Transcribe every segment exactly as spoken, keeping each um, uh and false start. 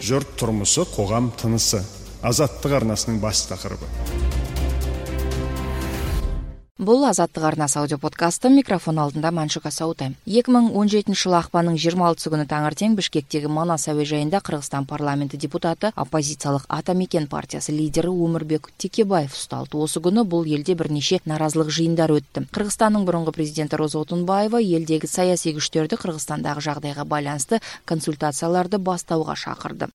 Жұрт тұрмысы, қоғам тынысы. Азаттық арнасының бас тақырыбы. Бұл Азаттық арнасы аудиоподкасты, микрофон алдында Маншук Асаутай. екі мың он жетінші жылы ақпанның жиырма алтысы күні таңертең Бішкектегі Манас әуежайында Қырғызстан парламенті депутаты, оппозициялық Атамекен партиясы лидері Өмірбек Текебаев ұсталды. Осы күні бұл елде бірнеше наразылық жиындар өтті. Қырғызстанның бұрынғы президенті Роза Отунбаева елдегі саяси күштерді Қырғызстандағы жағдайға байланысты консультацияларды бастауға шақырды.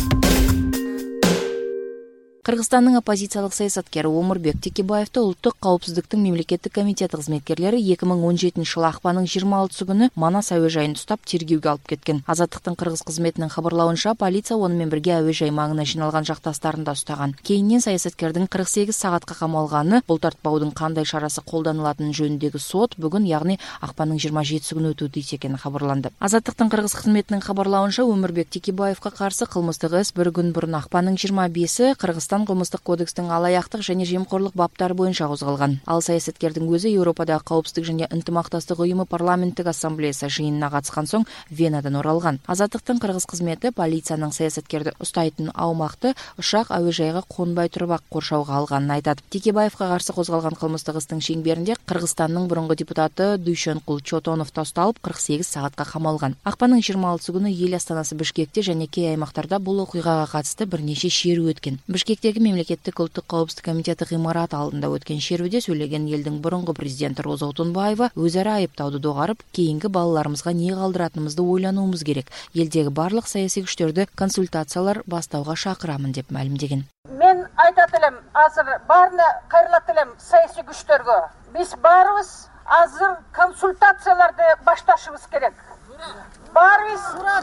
Қырғызстанның оппозициялық саясаткері Өмірбек Текебаевты ұлттық қауіпсіздіктің мемлекеттік комитеті қызметкерлері екі мың он жетінші жылы ақпанның жиырма алтысы күні Манас әуежайын ұстап тергеуге алып кеткен. Азаттықтың қырғыз қызметінің хабарлауынша, полиция онымен бірге әуежай маңына жиналған жақтастарын да ұстаған. Кейіннен саясаткердің қырық сегіз сағатқа қамалғаны, бұлтартпаудың қандай шарасы қолданылатыны жөніндегі сот бүгін, яғни ақпанның жиырма жетісі күні өтуі тиіс екені хабарланды. Азаттықтың қырғыз қызметінің хабарлауынша, Өмірбек Текебаевқа қарсы қылмыстық іс бір күн бұрын ақпанның жиырма бесі Қырғызстан қылмыстық кодекстің алаяқтық және жемқорлық баптары бойынша қозғалған. Ал саясаткердің өзі Еуропадағы қауіпсіздік және ынтымақтастық ұйымы парламенттік ассамблеясы жиынына қатысқан соң Венадан оралған. Азаттықтың қырғыз қызметі полицияның саясаткерді ұстайтын аумақты ұшақ әуежайға қонбай тұрып ақ қоршауға алғанын айтады. Текебаевқа қарсы қозғалған қылмыстық істің шеңберінде Қырғызстанның бұрынғы депутаты Дүйшөнкул Чотонов ұсталып қырық сегіз сағатқа қамалған. Ақпанның жиырма алтысы күні ел астанасы Бішкекте және кей аймақтарда бұл оқиғаға қатысты бірнеше шеру өткен. Бішкектегі мемлекеттік ұлттық қауіпсіздік комитеті ғимараты алдында өткен шеруде сөйлеген елдің бұрынғы президенті Роза Отунбаева өзара айыптауды доғарып, кейінгі балаларымызға не қалдыратынымызды ойлануымыз керек. Елдегі барлық саяси күштерді консультациялар бастауға шақырамын деп мәлімдеген. Мен айтатылым, азыр барны қайырлатылым саяси күштерге. Біз барыбыз азыр консультацияларды башташыбыз керек. Барыбыз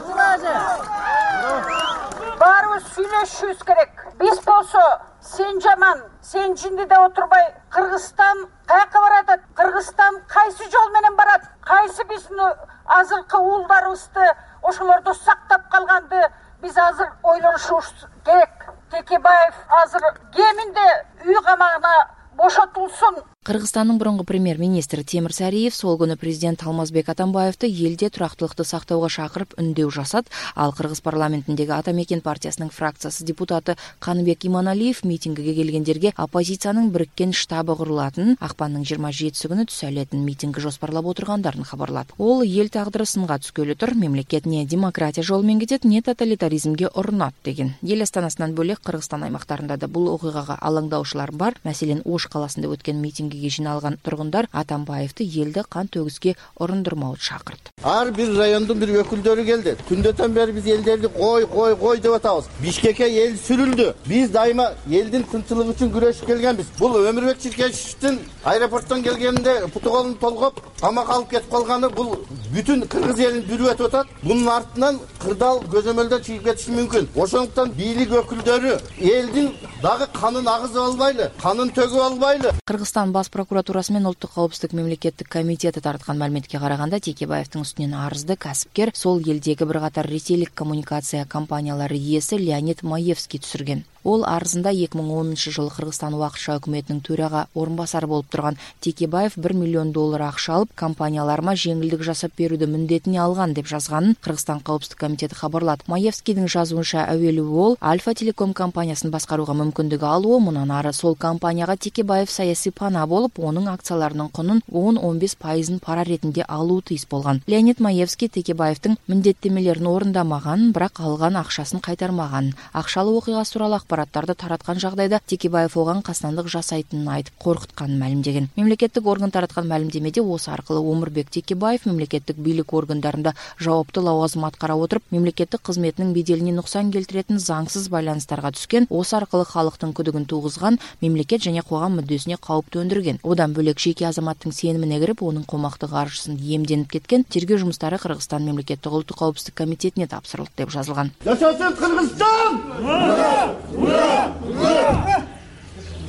барыбыз сүйлөшүбүз керек. Biz болсо сен жаман, сен жиндиде отурбай, Кыргызстан каяка барат? Кыргызстан кайсы жол менен барат? Кайсы биздин азыркы уулдарыбызды ошолордо сактап калганды биз азыр ойлонушубуз керек. Текебаев азыр кеминде үй камагына бошотулсун. Қырғызстанның бұрынғы премьер-министрі Темир Сариев сол күні президент Алмазбек Атамбаевты елде тұрақтылықты сақтауға шақырып үндеу жасады, ал Қырғыз парламентіндегі Атамекен партиясының фракциясы депутаты Қаныбек Иманалиев митингіге келгендерге оппозицияның біріккен штабы құрылатынын, ақпанның жиырма жетісі күні түсәлетін митингі жоспарлап отырғандарын хабарлады. Ол ел тағдыры сынға түскелі тұр, мемлекет не демократия жолымен кетеді, не тоталитаризмге ұрынады деген. Ел астанасынан бөлек Қырғызстан аймақтарында да бұл оқиғаға алаңдаушылар бар. Мәселен, Ош қаласында өткен митинг жиналған тұрғындар Атамбаевты елді қан төгіске ұрындырмауды шақырды. Ар бір райондың бір өкілдері келді. Күндетен бері біз елдерді қой, қой, қой деп атабыз. Бишкекке ел сүрілді. Біз дайыма елдің тынчылығы үшін күресіп келгенбіз. Бұл Өмірбек Текебаевтың аэропорттан келгенде пұты қолын толғап, тамақ алып кетіп қалғаны бұл бүтін Қырғыз елін бүріп өтеді. Бұның артынан қырдал көзөмөлден шығып кетіші мүмкін. Ошондуктан бийлик өкүлдөрү элдин дагы канын агызып албайлы, канын төгүп албайлы. Қырғызстан бас прокуратурасы мен ұлттық қауіпсіздік мемлекеттік комитеті таратқан мәліметке қарағанда, Текебаевтың үстінен арызды кәсіпкер сол елдегі бірқатар ресейлік коммуникация компаниялары иесі Леонид Маевский түсірген. Ол арызында екі мың оныншы жылы Қырғызстан уақытша үкіметінің төраға орынбасары болып тұрған Текебаев бір миллион доллар ақша алып, компанияларыма жеңілдік жасап беруді міндетіне алған деп жазғанын Қырғызстан қауіпсіздік комитеті хабарлады. Маевскийдің жазуынша әуелі ол Альфа Телеком компаниясын басқаруға мүмкіндігі алуы, мұнан ары сол компанияға Текебаев саяси пана болып, оның акцияларының құнын он он бес пайызын пара ретінде алуы тиіс болған. Леонид Маевский Текебаевтың міндеттемелерін орындамаған, бірақ алған ақшасын қайтармаған. Ақшалы оқиға туралы ақпараттарды таратқан жағдайда Текебаев оған қастандық жасайтынын айтып қорқытқанын мәлімдеген. Мемлекеттік орган таратқан мәлімдемеде осы арқылы Өмірбек Текебаев мемлекеттік билік органдарында жауапты лауазым атқара отырып, мемлекеттік қызметінің беделіне нұқсан келтіретін заңсыз байланыстарға түскен, осы арқылы халықтың күдігін туғызған, мемлекет және қоғам мүддесіне қауіп төндірген. Одан бөлек жеке азаматтың сеніміне кіріп, оның қомақты қаржысын иемденіп кеткен. Тергеу жұмыстары Қырғызстан мемлекеттік ұлттық қауіпсіздік комитетіне тапсырылды деп жазылған. Жашасын Қырғызстан!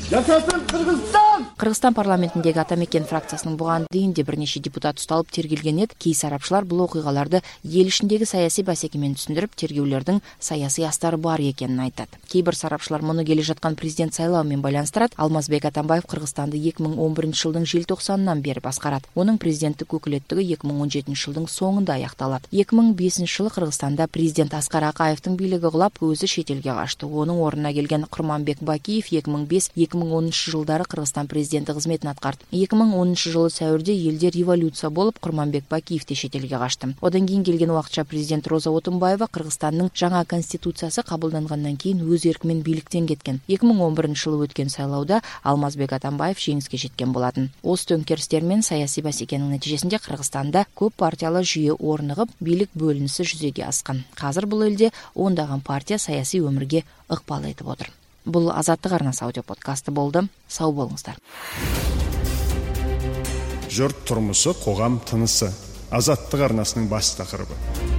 Жашасын Кыргызстан! Кыргызстан парламентиндеги Атамекен фракциясынын буган дейин де бир нече депутат ушталып тергелген эди. Кей сарапчылар бул окуйгаларды эл ишиндеги саясий басеки менен түшүндүрүп, тергөөлөрдүн саясий астары бар экенин айтат. Кей бир сарапчылар муну келе жаткан президент сайлоо менен байланыштырат. Алмазбек Атамбаев Кыргызстанды эки миң он биринчи жылдын желтоқсанынан бери баскарат. Онун президенттик өкүлеттиги эки миң он жетинчи жылдын соңунда аякталат. эки миң бешинчи жылы Кыргызстанда президент Аскар Акаевдин бийлиги кулап, өзү чет элге качты. Онун ордуна келген Курманбек Бакиев эки миң беш — эки миң онунчу жылдары Кыргызстан президенти кызметін аткарды. эки миң онунчу жылы сәуірде елде революция болып, Курманбек Бакиев те шет элге качты. Одан кийин келген убакытча президент Роза Отунбаева Кыргызстандын жаңа конституциясы кабылдангандан кийин өз эркимен бийликтен кеткен. эки миң он биринчи жылы өткөн сайлоодо Алмазбек Атамбаев жеңиске жеткен болатын. Оз төңкерістер мен саясий басекенин нәтижесинде Кыргызстанда көп партиялы жүйө орнығып, бийлик бөлүнүшү жүзеге аскан. Азыр бул элде ондаган партия саясий өмүргө ыкпал этип отур. Бул Азаттык арнасы аудио подкасты болду. Сау болуңуздар. Жұрт тұрмысы, қоғам тынысы. Азаттык арнасынын бас тақырыбы.